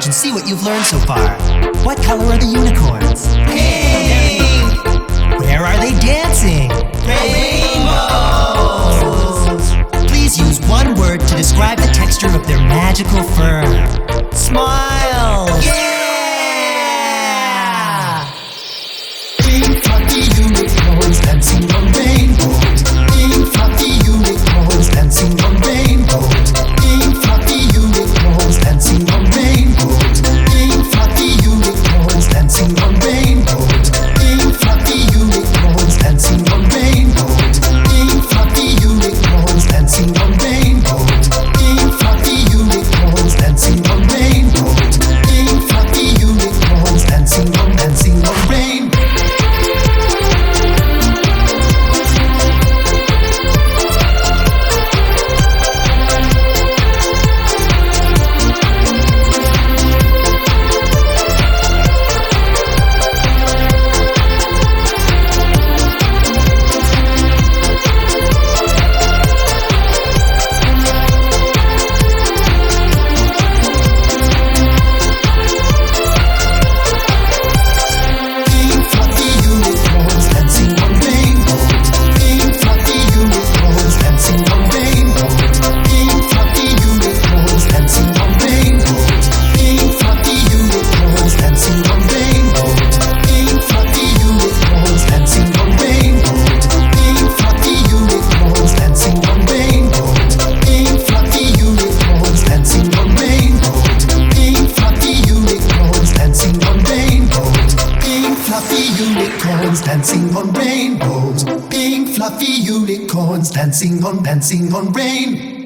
and see what you've learned so far. What color are the unicorns? Pink! Where are they dancing? Rainbows! Please use one word to describe the texture of their magical fur. Smile! Yeah! Pink fluffy unicorns dancing on rainbows. Pink fluffy unicorns dancing on rainbows. Pink fluffy unicorns dancing on rainbows. Pink fluffy unicorns dancing on rainbows. Pink fluffy unicorns dancing on rainbows. Pink fluffy unicorns dancing on rainbows. Pink fluffy unicorns dancing on rainbows. Pink fluffy unicorns dancing on rainbows. Dancing on rain.